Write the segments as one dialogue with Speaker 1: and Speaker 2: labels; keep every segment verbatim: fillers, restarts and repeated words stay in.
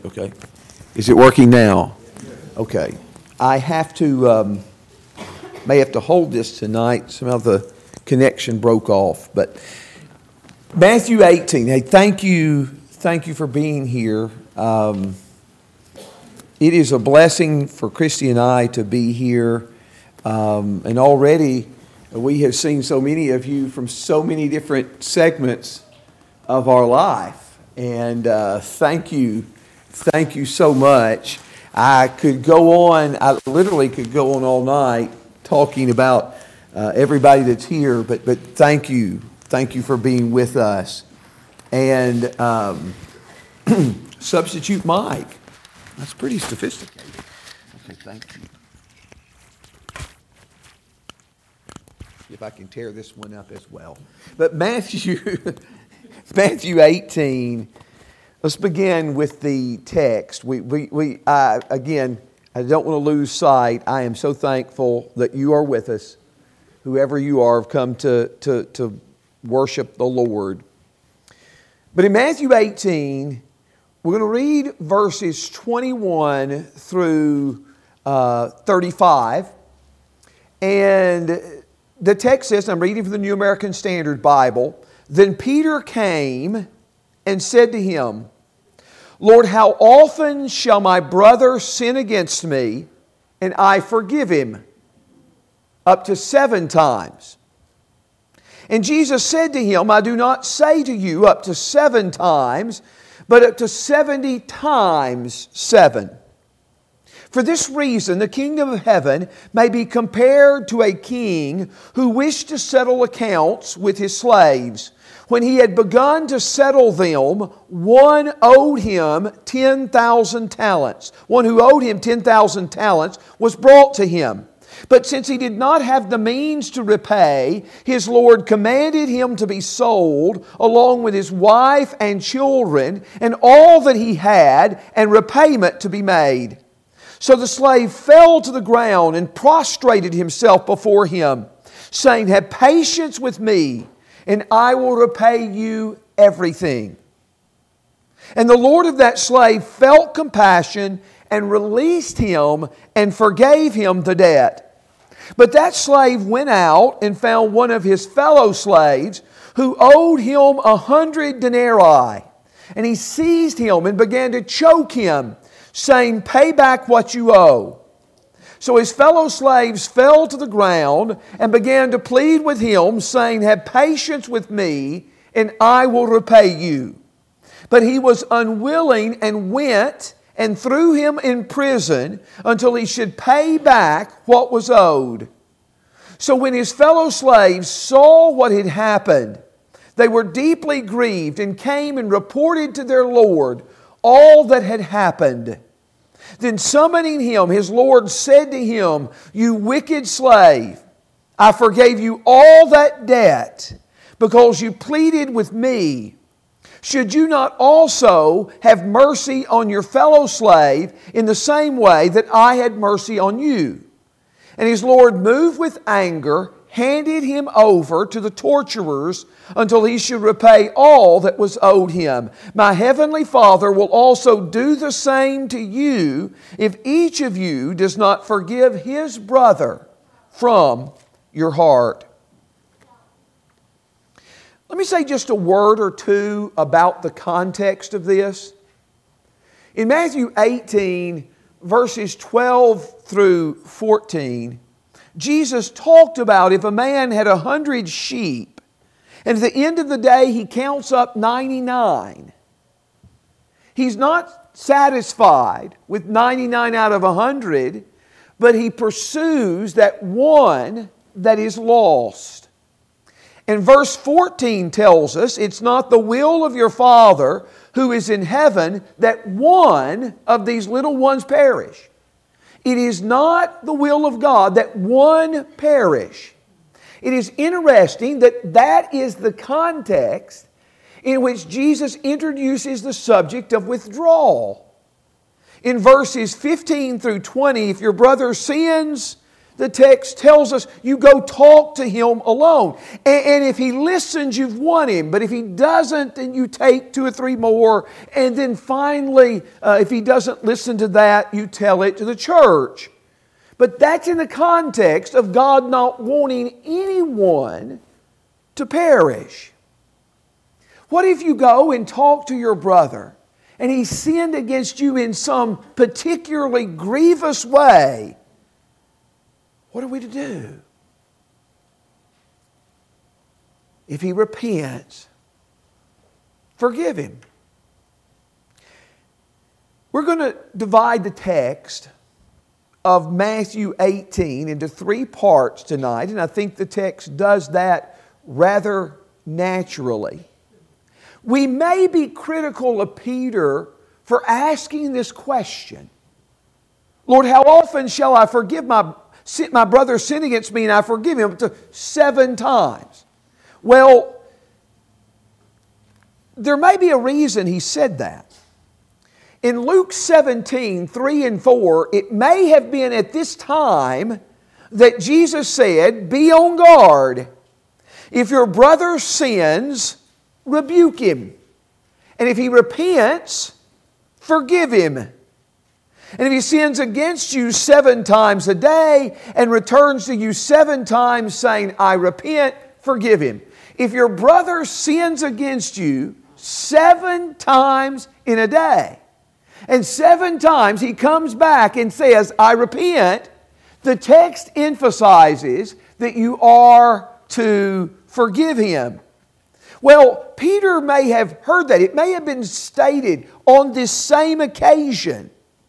Speaker 1: Okay. Is it working now? Okay. I have to, um, may have to hold this tonight. Somehow the connection broke off. But Matthew eighteen. Hey, thank you. Thank you for being here. Um, it is a blessing for Christy and I to be here. Um, and already we have seen so many of you from so many different segments of our life. And uh, thank you. Thank you so much. I could go on, I literally could go on all night talking about uh, everybody that's here, but but thank you. Thank you for being with us. And um, substitute mic. That's pretty sophisticated. Okay, thank you. If I can tear this one up as well. But Matthew, Matthew eighteen. Let's begin with the text. We, we, we uh, again, I don't want to lose sight. I am so thankful that you are with us. Whoever you are, have come to, to, to worship the Lord. But in Matthew eighteen, we're going to read verses twenty-one through uh, thirty-five. And the text says, I'm reading from the New American Standard Bible, "Then Peter came and said to him, Lord, how often shall my brother sin against me, and I forgive him? Up to seven times. And Jesus said to him, I do not say to you up to seven times, but up to seventy times seven. For this reason, the kingdom of heaven may be compared to a king who wished to settle accounts with his slaves. When he had begun to settle them, one owed him ten thousand talents. One who owed him ten thousand talents was brought to him. But since he did not have the means to repay, his Lord commanded him to be sold along with his wife and children and all that he had, and repayment to be made. So the slave fell to the ground and prostrated himself before him, saying, Have patience with me, and I will repay you everything. And the Lord of that slave felt compassion and released him and forgave him the debt. But that slave went out and found one of his fellow slaves who owed him a hundred denarii. And he seized him and began to choke him, saying, Pay back what you owe. So his fellow slaves fell to the ground and began to plead with him, saying, Have patience with me, and I will repay you. But he was unwilling and went and threw him in prison until he should pay back what was owed. So when his fellow slaves saw what had happened, they were deeply grieved and came and reported to their Lord all that had happened. Then summoning him, his Lord said to him, You wicked slave, I forgave you all that debt because you pleaded with me. Should you not also have mercy on your fellow slave in the same way that I had mercy on you? And his Lord, moved with anger, handed him over to the torturers until he should repay all that was owed him. My heavenly Father will also do the same to you if each of you does not forgive his brother from your heart." Let me say just a word or two about the context of this. In Matthew eighteen, verses twelve through fourteen, Jesus talked about if a man had a hundred sheep, and at the end of the day he counts up ninety-nine. He's not satisfied with ninety-nine out of a hundred, but he pursues that one that is lost. And verse fourteen tells us it's not the will of your Father who is in heaven that one of these little ones perish. It is not the will of God that one perish. It is interesting that that is the context in which Jesus introduces the subject of withdrawal. In verses fifteen through twenty, if your brother sins, The text tells us you go talk to him alone. And, and if he listens, you've won him. But if he doesn't, then you take two or three more. And then finally, uh, if he doesn't listen to that, you tell it to the church. But that's in the context of God not wanting anyone to perish. What if you go and talk to your brother and he sinned against you in some particularly grievous way? What are we to do? If he repents, forgive him. We're going to divide the text of Matthew eighteen into three parts tonight, and I think the text does that rather naturally. We may be critical of Peter for asking this question. Lord, how often shall I forgive my My brother sinned against me and I forgive him? Up to seven times. Well, there may be a reason he said that. In Luke seventeen, three and four, it may have been at this time that Jesus said, be on guard. If your brother sins, rebuke him. And if he repents, forgive him. And if he sins against you seven times a day and returns to you seven times saying, I repent, forgive him. If your brother sins against you seven times in a day, and seven times he comes back and says, I repent, the text emphasizes that you are to forgive him. Well, Peter may have heard that. It may have been stated on this same occasion.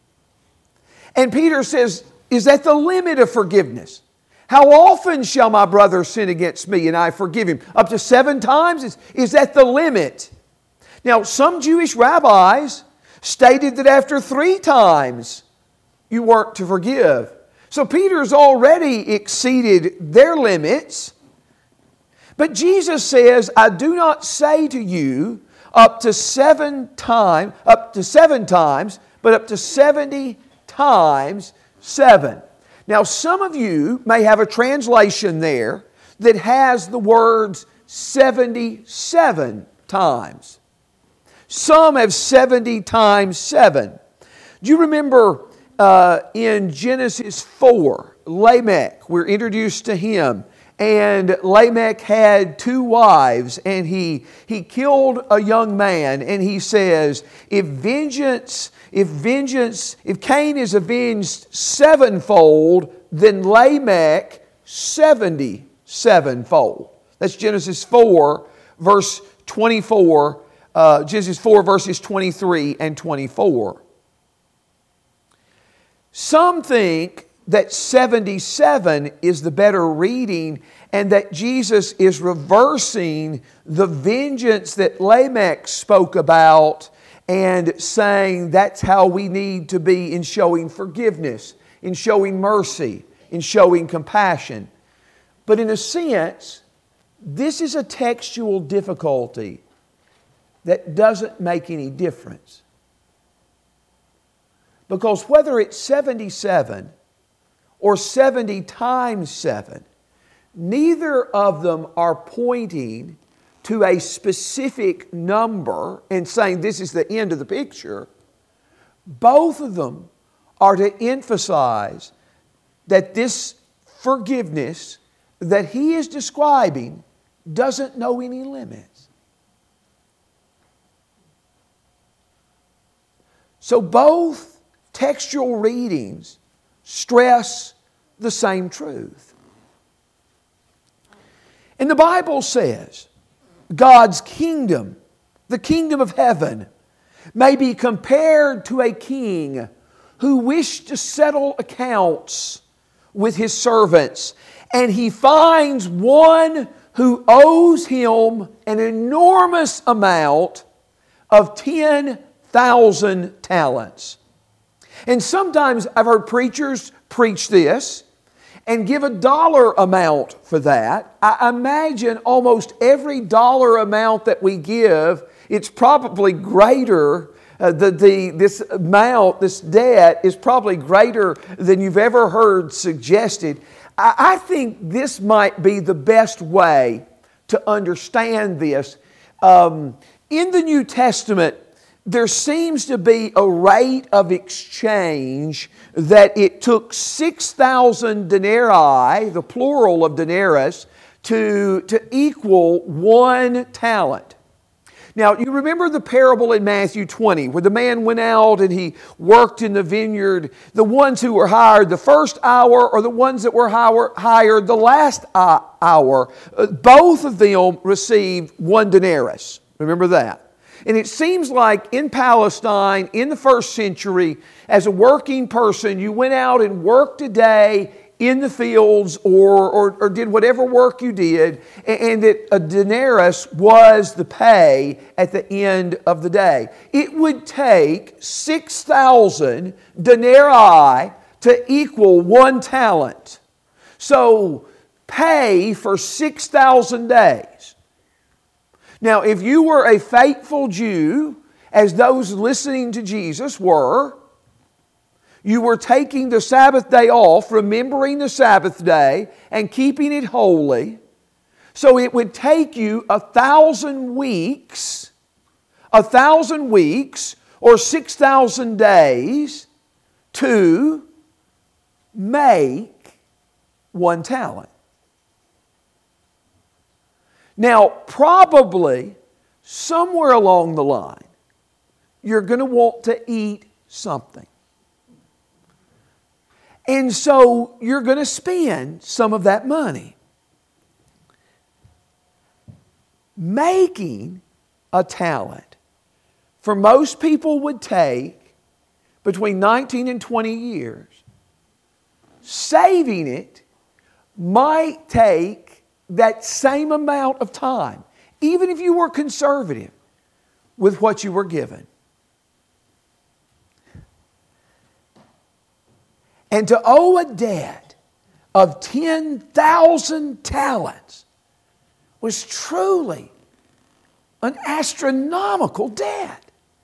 Speaker 1: And Peter says, is that the limit of forgiveness? How often shall my brother sin against me and I forgive him? Up to seven times? Is, is that the limit? Now, some Jewish rabbis stated that after three times you weren't to forgive. So Peter's already exceeded their limits. But Jesus says, I do not say to you up to seven times, up to seven times, but up to seventy times seven. Now, some of you may have a translation there that has the words seventy-seven times. Some have seventy times seven. Do you remember uh, in Genesis four, Lamech, we're introduced to him, and Lamech had two wives, and he, he killed a young man, and he says, if vengeance, if vengeance, if Cain is avenged sevenfold, then Lamech seventy-sevenfold. That's Genesis four, verse twenty-four, uh, Genesis four, verses twenty-three and twenty-four. Some think that seventy-seven is the better reading and that Jesus is reversing the vengeance that Lamech spoke about and saying that's how we need to be in showing forgiveness, in showing mercy, in showing compassion. But in a sense, this is a textual difficulty that doesn't make any difference. Because whether it's seventy-seven or seventy times seven, neither of them are pointing to a specific number and saying this is the end of the picture. Both of them are to emphasize that this forgiveness that he is describing doesn't know any limits. So both textual readings stress the same truth. And the Bible says God's kingdom, the kingdom of heaven, may be compared to a king who wished to settle accounts with his servants. And he finds one who owes him an enormous amount of ten thousand talents. And sometimes I've heard preachers preach this and give a dollar amount for that. I imagine almost every dollar amount that we give, it's probably greater. Uh, the, the, this amount, this debt is probably greater than you've ever heard suggested. I think this might be the best way to understand this. Um, in the New Testament, there seems to be a rate of exchange that it took six thousand denarii, the plural of denarius, to, to equal one talent. Now, you remember the parable in Matthew twenty where the man went out and he worked in the vineyard. The ones who were hired the first hour or the ones that were hired the last hour, both of them received one denarius. Remember that? And it seems like in Palestine in the first century, as a working person, you went out and worked a day in the fields or, or, or did whatever work you did, and that a denarius was the pay at the end of the day. It would take six thousand denarii to equal one talent. So pay for six thousand days. Now, if you were a faithful Jew, as those listening to Jesus were, you were taking the Sabbath day off, remembering the Sabbath day, and keeping it holy. So it would take you a thousand weeks, a thousand weeks, or six thousand days to make one talent. Now, probably somewhere along the line, you're going to want to eat something. And so you're going to spend some of that money. Making a talent, for most people, would take between nineteen and twenty years. Saving it might take that same amount of time, even if you were conservative with what you were given. And to owe a debt of ten thousand talents was truly an astronomical debt.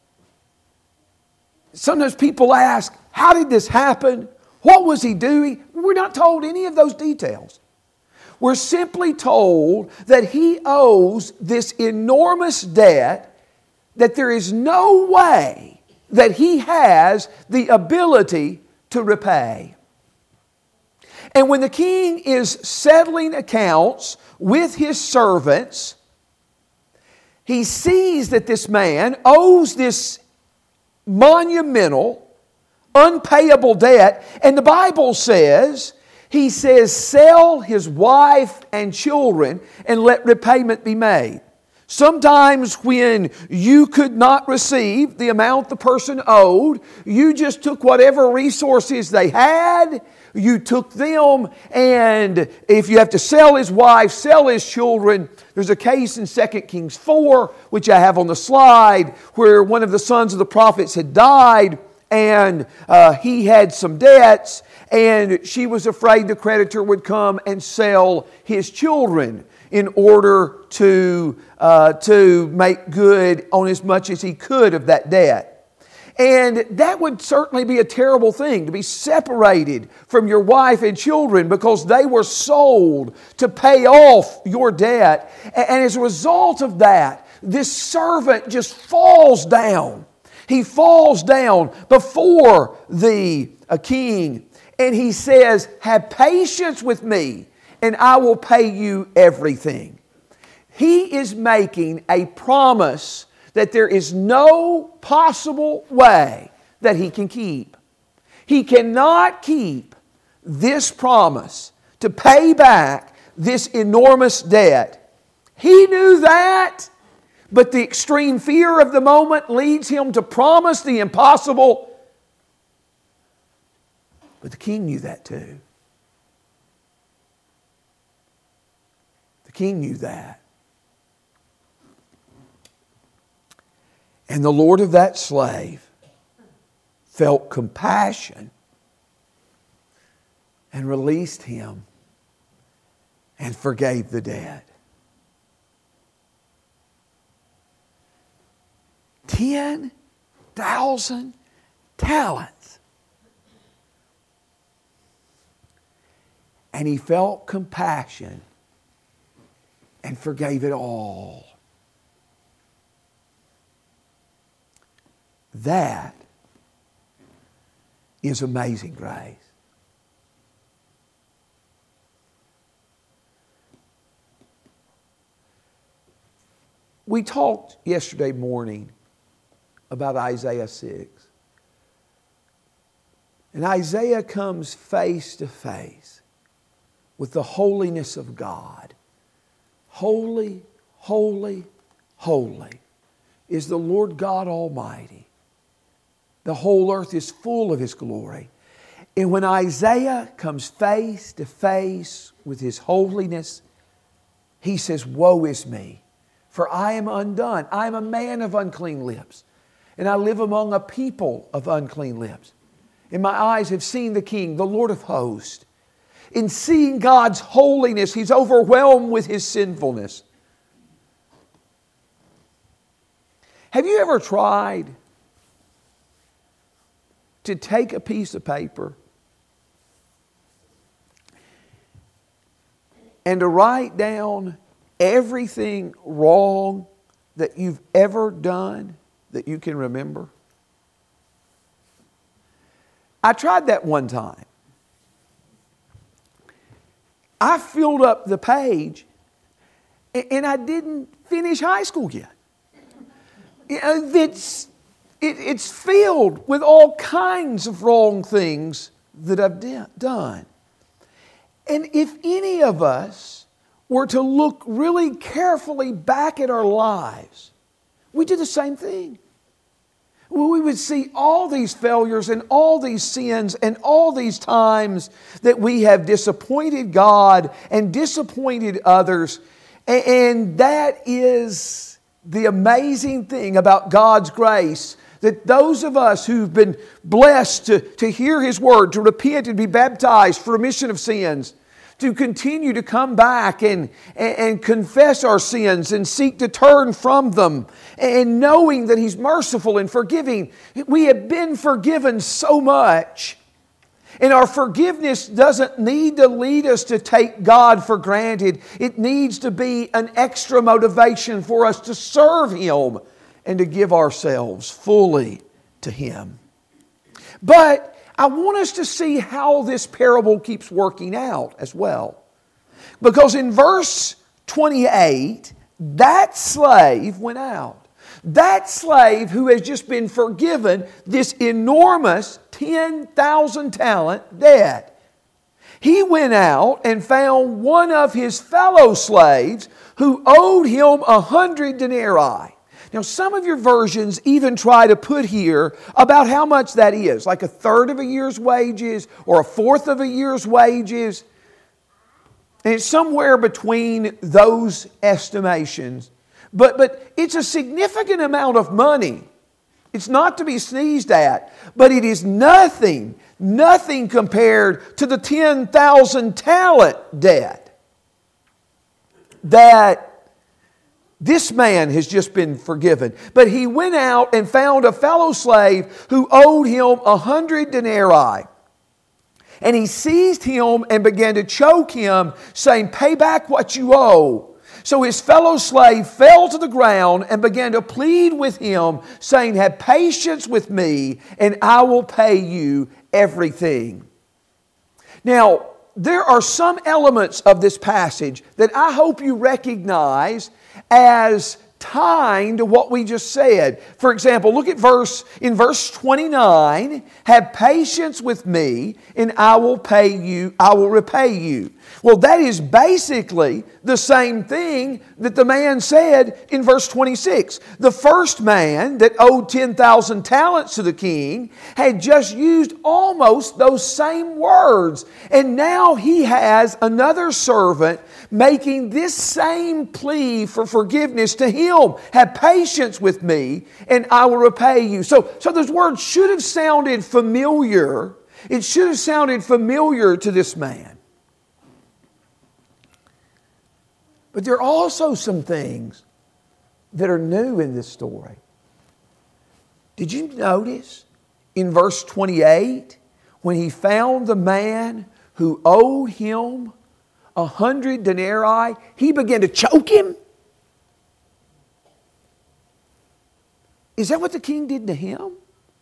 Speaker 1: Sometimes people ask, how did this happen? What was he doing? We're not told any of those details. We're simply told that he owes this enormous debt that there is no way that he has the ability to repay. And when the king is settling accounts with his servants, he sees that this man owes this monumental, unpayable debt. And the Bible says, he says, sell his wife and children and let repayment be made. Sometimes when you could not receive the amount the person owed, you just took whatever resources they had, you took them, and if you have to sell his wife, sell his children. There's a case in Second Kings four, which I have on the slide, where one of the sons of the prophets had died, and uh, he had some debts, and she was afraid the creditor would come and sell his children in order to, uh, to make good on as much as he could of that debt. And that would certainly be a terrible thing, to be separated from your wife and children because they were sold to pay off your debt. And as a result of that, this servant just falls down. He falls down before the uh, king, and he says, have patience with me, and I will pay you everything. He is making a promise that there is no possible way that he can keep. He cannot keep this promise to pay back this enormous debt. He knew that, but the extreme fear of the moment leads him to promise the impossible. But the king knew that too. The king knew that. And the Lord of that slave felt compassion and released him and forgave the debt. Ten thousand talents. And he felt compassion and forgave it all. That is amazing grace. We talked yesterday morning about Isaiah six. And Isaiah comes face to face with the holiness of God. Holy, holy, holy is the Lord God Almighty. The whole earth is full of His glory. And when Isaiah comes face to face with His holiness, he says, "Woe is me, for I am undone. I am a man of unclean lips, and I live among a people of unclean lips. And my eyes have seen the King, the Lord of hosts." In seeing God's holiness, he's overwhelmed with his sinfulness. Have you ever tried to take a piece of paper and to write down everything wrong that you've ever done that you can remember? I tried that one time. I filled up the page and I didn't finish high school yet. It's, it, it's filled with all kinds of wrong things that I've de- done. And if any of us were to look really carefully back at our lives, we do the same thing. We would see all these failures and all these sins and all these times that we have disappointed God and disappointed others. And that is the amazing thing about God's grace, that those of us who've been blessed to, to hear His Word, to repent and be baptized for remission of sins, to continue to come back and, and, and confess our sins and seek to turn from them, and knowing that He's merciful and forgiving. We have been forgiven so much. And our forgiveness doesn't need to lead us to take God for granted. It needs to be an extra motivation for us to serve Him and to give ourselves fully to Him. But I want us to see how this parable keeps working out as well. Because in verse twenty-eight, that slave went out. That slave who has just been forgiven this enormous ten thousand talent debt. He went out and found one of his fellow slaves who owed him a hundred denarii. Now, some of your versions even try to put here about how much that is, like a third of a year's wages or a fourth of a year's wages. And it's somewhere between those estimations. But, but it's a significant amount of money. It's not to be sneezed at, but it is nothing, nothing compared to the ten thousand talent debt that this man has just been forgiven. But he went out and found a fellow slave who owed him a hundred denarii. And he seized him and began to choke him, saying, "Pay back what you owe." So his fellow slave fell to the ground and began to plead with him, saying, "Have patience with me, and I will pay you everything." Now, there are some elements of this passage that I hope you recognize as tying to what we just said. For example, look at verse in verse twenty-nine. "Have patience with me, and I will pay you, I will repay you." Well, that is basically the same thing that the man said in verse twenty-six. The first man that owed ten thousand talents to the king had just used almost those same words. And now he has another servant making this same plea for forgiveness to him. "Have patience with me, and I will repay you." So, so those words should have sounded familiar. It should have sounded familiar to this man. But there are also some things that are new in this story. Did you notice in verse twenty-eight, when he found the man who owed him a hundred denarii, he began to choke him? Is that what the king did to him?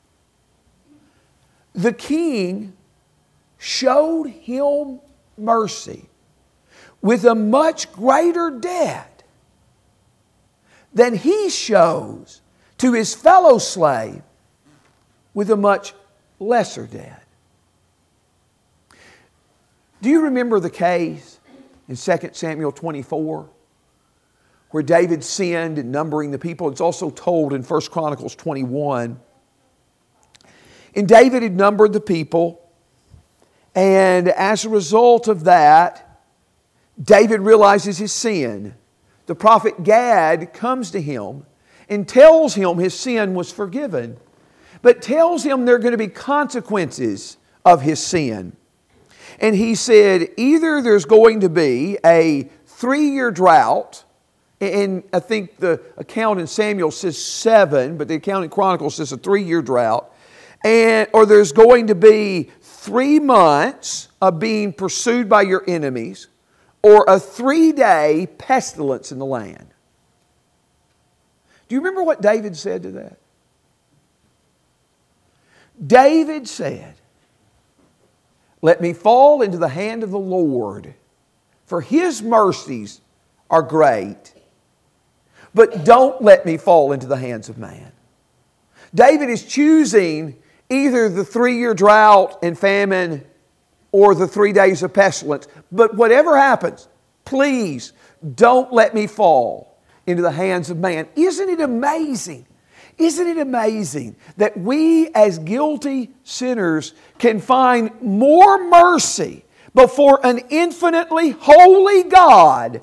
Speaker 1: The king showed him mercy with a much greater debt than he shows to his fellow slave with a much lesser debt. Do you remember the case in Second Samuel twenty-four where David sinned in numbering the people? It's also told in First Chronicles twenty-one. And David had numbered the people, and as a result of that, David realizes his sin. The prophet Gad comes to him and tells him his sin was forgiven, but tells him there are going to be consequences of his sin. And he said, either there's going to be a three-year drought, and I think the account in Samuel says seven, but the account in Chronicles says a three-year drought, and or there's going to be three months of being pursued by your enemies, or a three-day pestilence in the land. Do you remember what David said to that? David said, let me fall into the hand of the Lord, for His mercies are great, but don't let me fall into the hands of man. David is choosing either the three-year drought and famine or the three days of pestilence. But whatever happens, please don't let me fall into the hands of man. Isn't it amazing? Isn't it amazing that we as guilty sinners can find more mercy before an infinitely holy God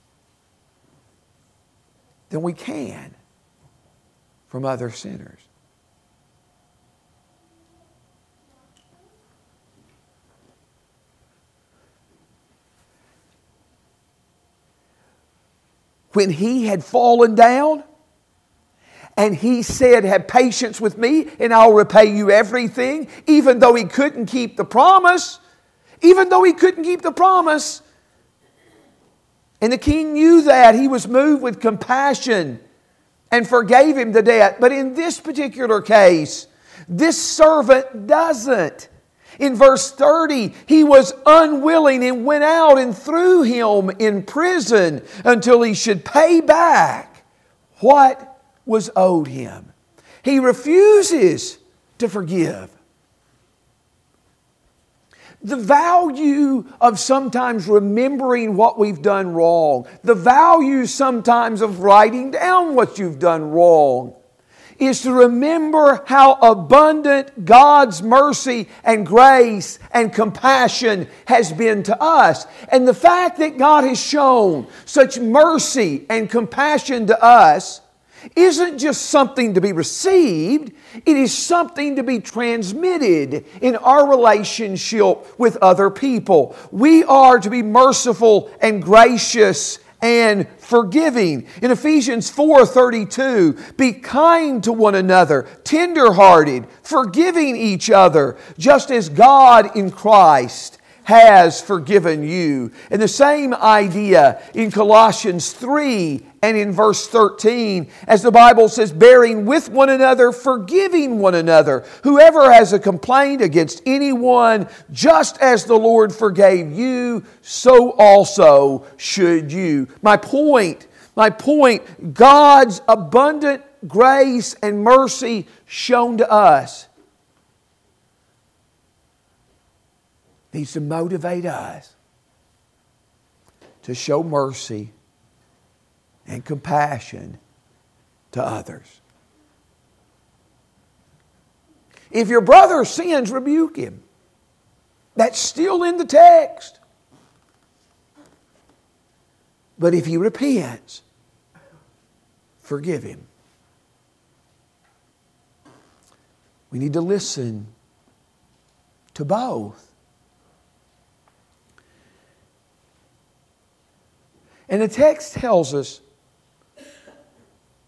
Speaker 1: than we can from other sinners? When he had fallen down, and he said, have patience with me and I'll repay you everything, even though he couldn't keep the promise, even though he couldn't keep the promise. And the king knew that. He was moved with compassion and forgave him the debt. But in this particular case, this servant doesn't. In verse thirty, he was unwilling and went out and threw him in prison until he should pay back what was owed him. He refuses to forgive. The value of sometimes remembering what we've done wrong, the value sometimes of writing down what you've done wrong, is to remember how abundant God's mercy and grace and compassion has been to us. And the fact that God has shown such mercy and compassion to us isn't just something to be received, it is something to be transmitted in our relationship with other people. We are to be merciful and gracious and forgiving. In Ephesians four thirty-two, be kind to one another, tender-hearted, forgiving each other, just as God in Christ has forgiven you. And the same idea in Colossians three and in verse thirteen, as the Bible says, bearing with one another, forgiving one another. Whoever has a complaint against anyone, just as the Lord forgave you, so also should you. My point, my point, God's abundant grace and mercy shown to us needs to motivate us to show mercy and compassion to others. If your brother sins, rebuke him. That's still in the text. But if he repents, forgive him. We need to listen to both. And the text tells us,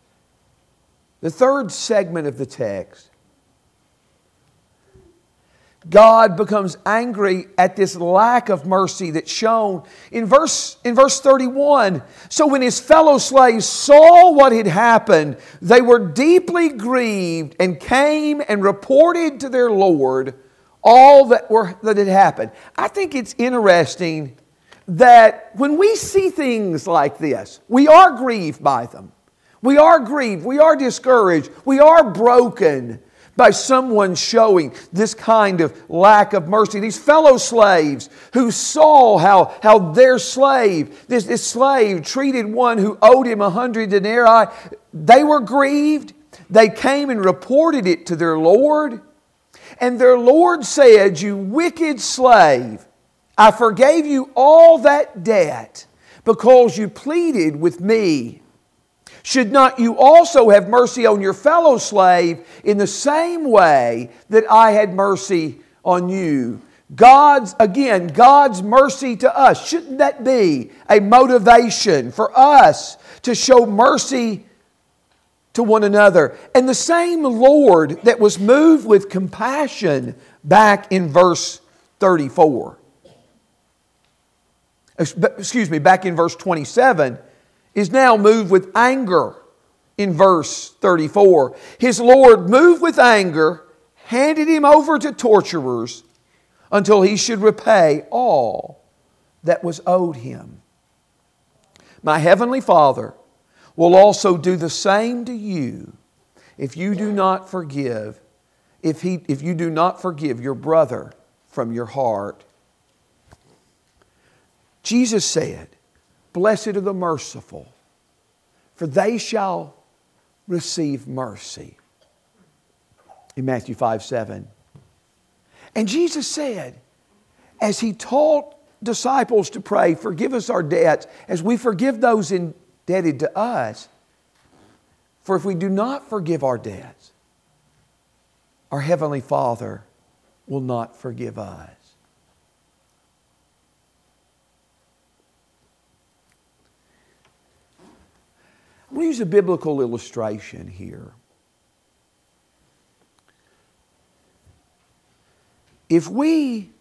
Speaker 1: the third segment of the text God becomes angry at this lack of mercy that's shown. In verse, in verse thirty-one, so when his fellow slaves saw what had happened, they were deeply grieved and came and reported to their Lord all that, were, that had happened. I think it's interesting that when we see things like this, we are grieved by them. We are grieved. We are discouraged. We are broken by someone showing this kind of lack of mercy. These fellow slaves who saw how, how their slave, this, this slave treated one who owed him a hundred denarii, they were grieved. They came and reported it to their Lord. And their Lord said, "You wicked slave, I forgave you all that debt because you pleaded with me. Should not you also have mercy on your fellow slave in the same way that I had mercy on you?" God's, again, God's mercy to us. Shouldn't that be a motivation for us to show mercy to one another? And the same Lord that was moved with compassion back in verse thirty-four. Excuse me, back in verse twenty-seven, is now moved with anger in verse thirty-four. His Lord, moved with anger, handed him over to torturers until he should repay all that was owed him. My heavenly Father will also do the same to you if you do not forgive, if, he, if you do not forgive your brother from your heart. Jesus said, "Blessed are the merciful, for they shall receive mercy." In Matthew five seven. And Jesus said, as He taught disciples to pray, "Forgive us our debts as we forgive those indebted to us. For if we do not forgive our debts, our Heavenly Father will not forgive us." I'm going to use a biblical illustration here. If we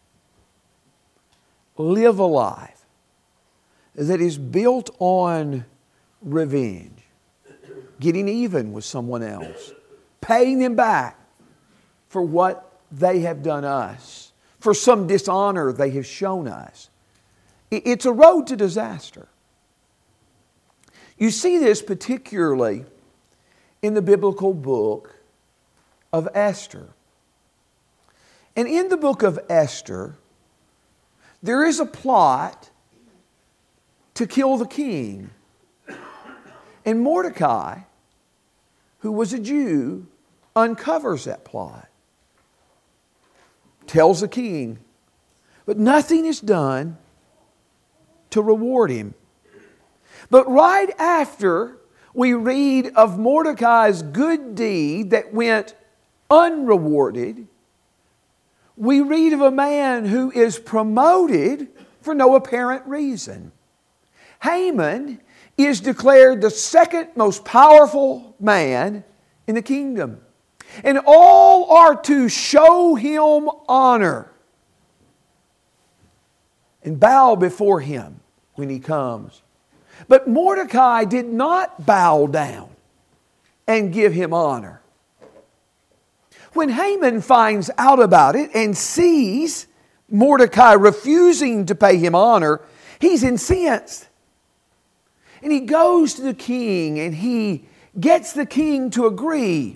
Speaker 1: live a life that is built on revenge, getting even with someone else, paying them back for what they have done us, for some dishonor they have shown us, it's a road to disaster. You see this particularly in the biblical book of Esther. And in the book of Esther, there is a plot to kill the king. And Mordecai, who was a Jew, uncovers that plot. Tells the king, but nothing is done to reward him. But right after we read of Mordecai's good deed that went unrewarded, we read of a man who is promoted for no apparent reason. Haman is declared the second most powerful man in the kingdom. And all are to show him honor and bow before him when he comes. But Mordecai did not bow down and give him honor. When Haman finds out about it and sees Mordecai refusing to pay him honor, he's incensed. And he goes to the king and he gets the king to agree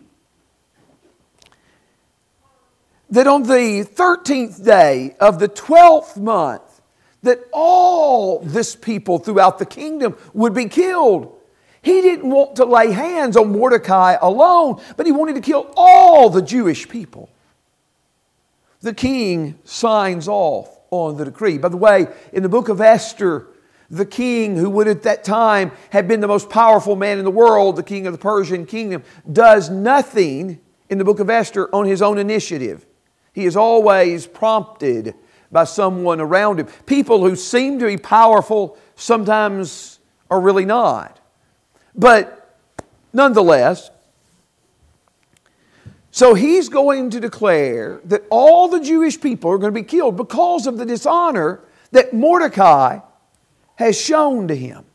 Speaker 1: that on the thirteenth day of the twelfth month, that all this people throughout the kingdom would be killed. He didn't want to lay hands on Mordecai alone, but he wanted to kill all the Jewish people. The king signs off on the decree. By the way, in the book of Esther, the king, who would at that time have been the most powerful man in the world, the king of the Persian kingdom, does nothing in the book of Esther on his own initiative. He is always prompted by someone around him. People who seem to be powerful sometimes are really not. But nonetheless, So he's going to declare that all the Jewish people are going to be killed because of the dishonor that Mordecai has shown to him.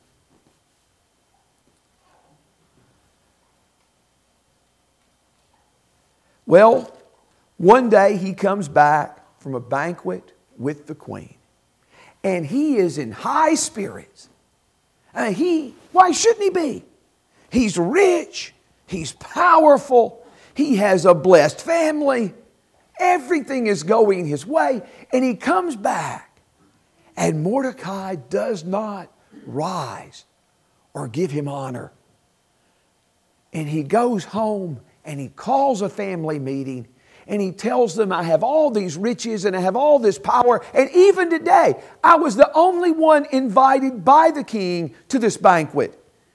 Speaker 1: Well, one day he comes back from a banquet with the queen. And he is in high spirits. I mean, he, why shouldn't he be? He's rich. He's powerful. He has a blessed family. Everything is going his way. And he comes back. And Mordecai does not rise or give him honor. And he goes home and he calls a family meeting. And he tells them, I have all these riches and I have all this power. And even today, I was the only one invited by the king to this banquet.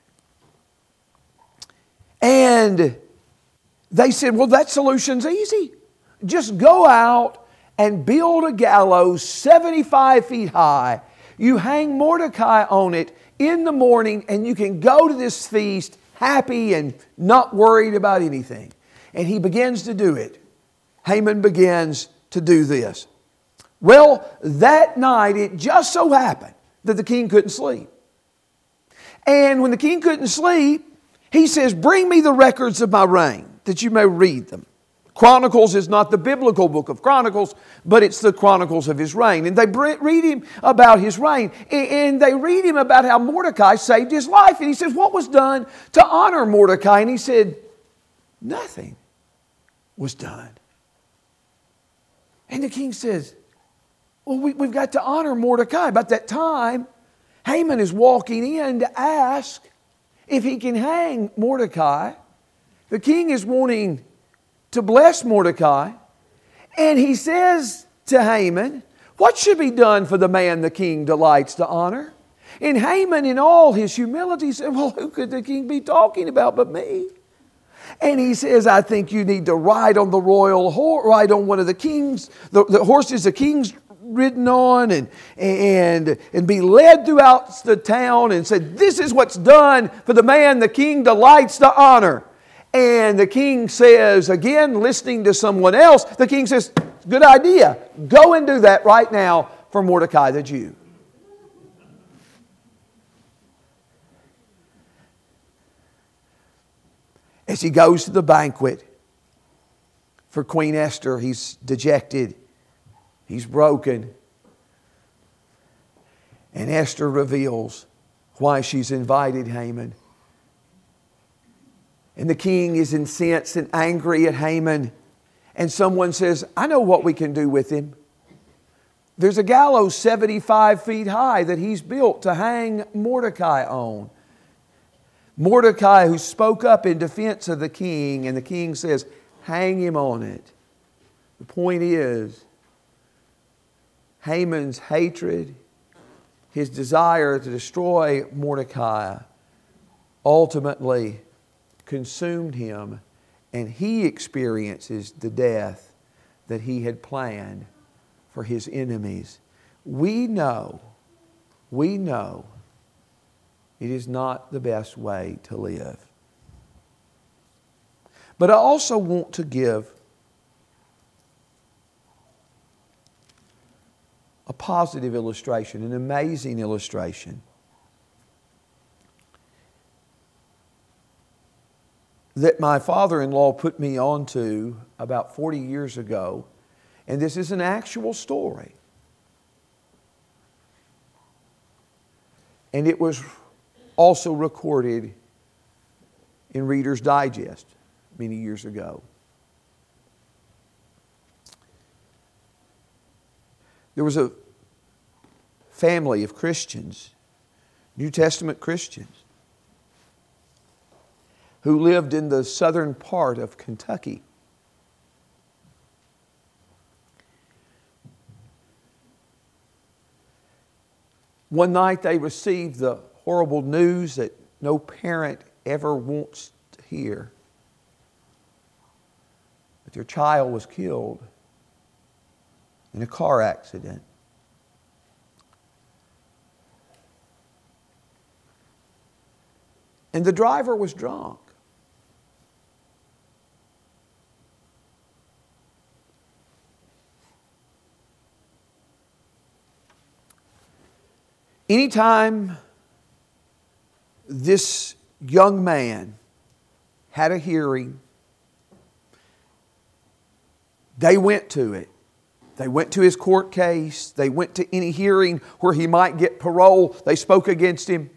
Speaker 1: And they said, well, that solution's easy. Just go out and build a gallows seventy-five feet high. You hang Mordecai on it in the morning and you can go to this feast happy and not worried about anything. And he begins to do it. Haman begins to do this. Well, that night it just so happened that the king couldn't sleep. And when the king couldn't sleep, he says, bring me the records of my reign, that you may read them. Chronicles is not the biblical book of Chronicles, but it's the chronicles of his reign. And they read him about his reign. And they read him about how Mordecai saved his life. And he says, what was done to honor Mordecai? And he said, nothing was done. And the king says, well, we, we've got to honor Mordecai. About that time, Haman is walking in to ask if he can hang Mordecai. The king is wanting to bless Mordecai. And he says to Haman, what should be done for the man the king delights to honor? And Haman, in all his humility, said, well, who could the king be talking about but me? And he says, I think you need to ride on the royal horse, ride on one of the king's, the, the horses the king's ridden on, and, and, and be led throughout the town and said, this is what's done for the man the king delights to honor. And the king says, again, listening to someone else, the king says, good idea. Go and do that right now for Mordecai the Jew. As he goes to the banquet for Queen Esther, he's dejected. He's broken. And Esther reveals why she's invited Haman. And the king is incensed and angry at Haman. And someone says, I know what we can do with him. There's a gallows seventy-five feet high that he's built to hang Mordecai on. Mordecai, who spoke up in defense of the king, and the king says, hang him on it. The point is, Haman's hatred, his desire to destroy Mordecai, ultimately consumed him, and he experiences the death that he had planned for his enemies. We know, we know, it is not the best way to live. But I also want to give a positive illustration, an amazing illustration that my father-in-law put me onto about forty years ago. And this is an actual story. And it was also recorded in Reader's Digest many years ago. There was a family of Christians, New Testament Christians, who lived in the southern part of Kentucky. One night they received the horrible news that no parent ever wants to hear, that their child was killed in a car accident. And the driver was drunk. Anytime this young man had a hearing, they went to it. They went to his court case. They went to any hearing where he might get parole. They spoke against him.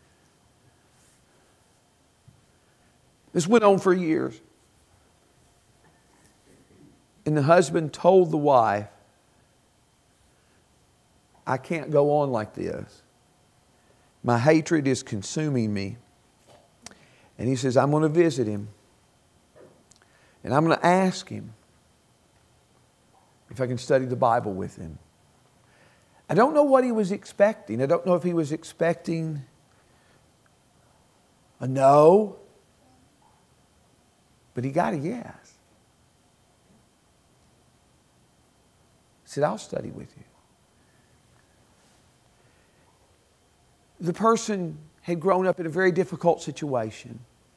Speaker 1: This went on for years. And the husband told the wife, I can't go on like this. My hatred is consuming me. And he says, I'm going to visit him. And I'm going to ask him if I can study the Bible with him. I don't know what he was expecting. I don't know if he was expecting a no, but he got a yes. He said, I'll study with you. The person had grown up in a very difficult situation.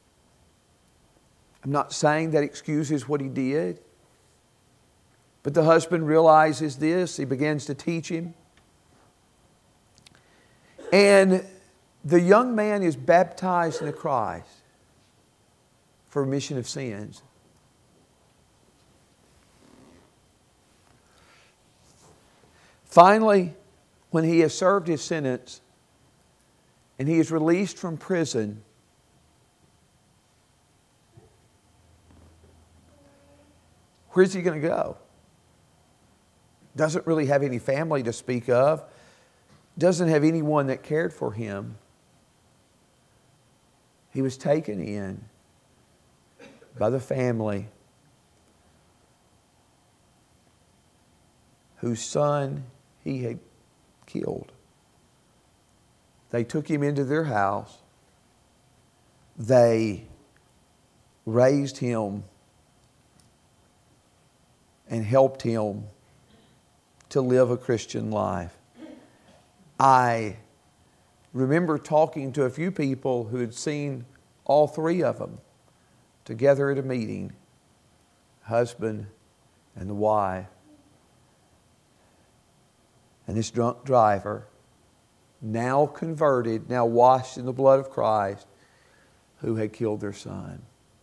Speaker 1: I'm not saying that excuses what he did. But the husband realizes this. He begins to teach him. And the young man is baptized into Christ for remission of sins. Finally, when he has served his sentence and he is released from prison, where's he going to go? Doesn't really have any family to speak of. Doesn't have anyone that cared for him. He was taken in by the family whose son he had killed. They took him into their house. They raised him and helped him to live a Christian life. I remember talking to a few people who had seen all three of them together at a meeting, husband and the wife. And this drunk driver, now converted, now washed in the blood of Christ, who had killed their son.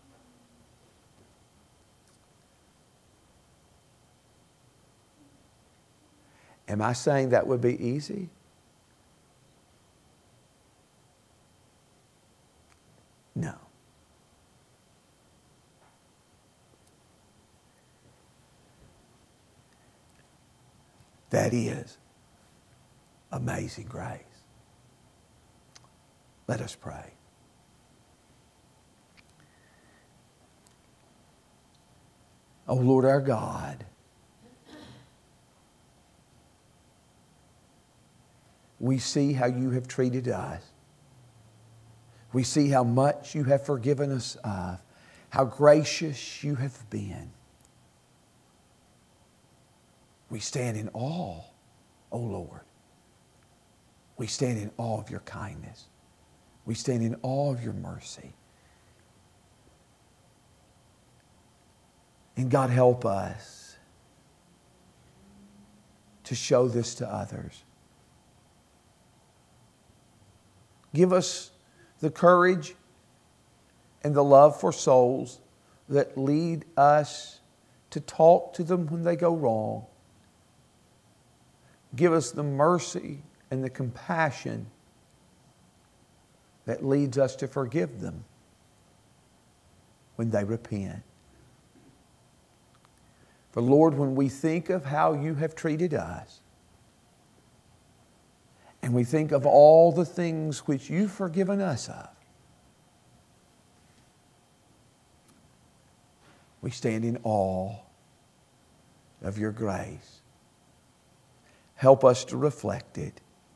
Speaker 1: Am I saying that would be easy? No. That is amazing grace. Let us pray. Oh Lord our God, we see how you have treated us. We see how much you have forgiven us of, how gracious you have been. We stand in awe, O Lord. We stand in awe of your kindness. We stand in awe of your mercy. And God, help us to show this to others. Give us the courage and the love for souls that lead us to talk to them when they go wrong. Give us the mercy and the compassion that leads us to forgive them when they repent. For Lord, when we think of how you have treated us, and we think of all the things which you've forgiven us of, we stand in awe of your grace. Help us to reflect it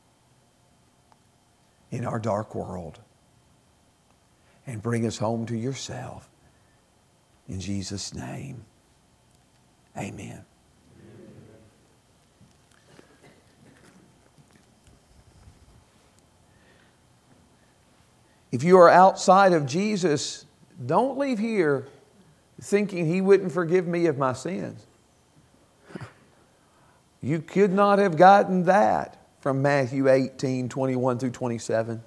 Speaker 1: in our dark world and bring us home to yourself. In Jesus' name, amen. If you are outside of Jesus, don't leave here thinking He wouldn't forgive me of my sins. You could not have gotten that from Matthew eighteen, twenty-one through twenty-seven.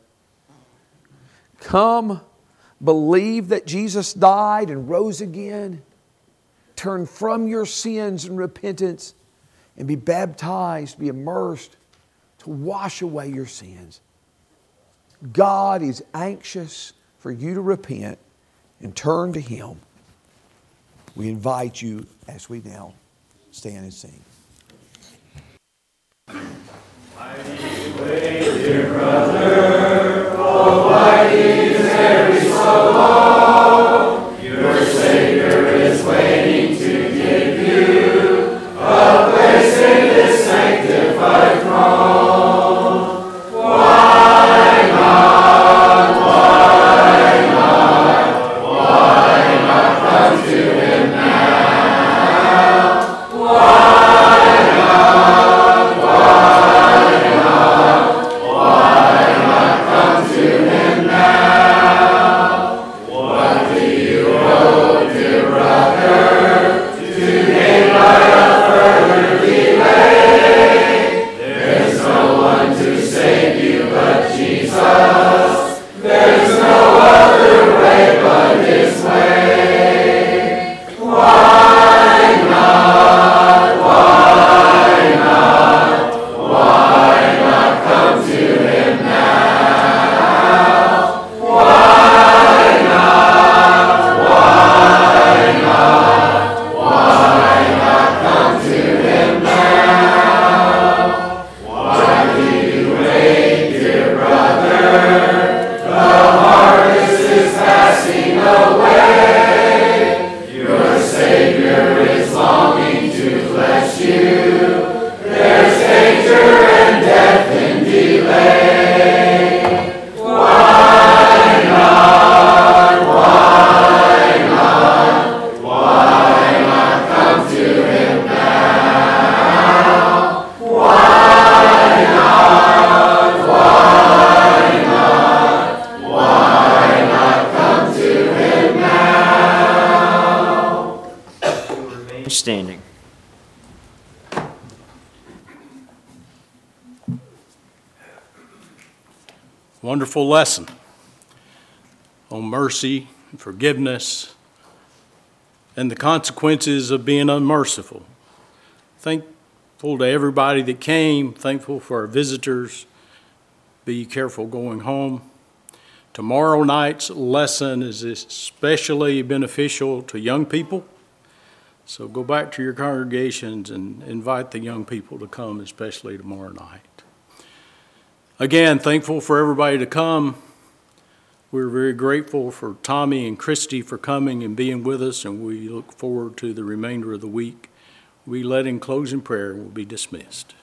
Speaker 1: Come, believe that Jesus died and rose again. Turn from your sins and repentance and be baptized, be immersed to wash away your sins. God is anxious for you to repent and turn to Him. We invite you as we now stand and sing.
Speaker 2: Mighty way, dear brother, oh, why do you tarry so long? Your Savior is waiting to give you a place in His sanctified throne. Why not? Why not? Why not come to Him now? Why not? Why not? Why not come to Him now? What do you owe, dear brother, to gain by a further delay? There's no one to save you but Jesus. There's no other way but His way. Why not? Why not? Why not come to Him now? Why not? Why not? Why not come to Him now? Why do you wait, dear brother? The harvest is passing away. Your Savior is longing to bless you. There's danger and death in delay. Why not? Why not? Why not come to Him now? Why not? Why not? Why not come to Him now?
Speaker 3: Remain standing.
Speaker 4: Wonderful lesson on mercy and forgiveness and the consequences of being unmerciful. Thankful to everybody that came, thankful for our visitors. Be careful going home. Tomorrow night's lesson is especially beneficial to young people. So go back to your congregations and invite the young people to come, especially tomorrow night. Again, thankful for everybody to come. We're very grateful for Tommy and Christy for coming and being with us, and we look forward to the remainder of the week. We led in closing prayer and will be dismissed.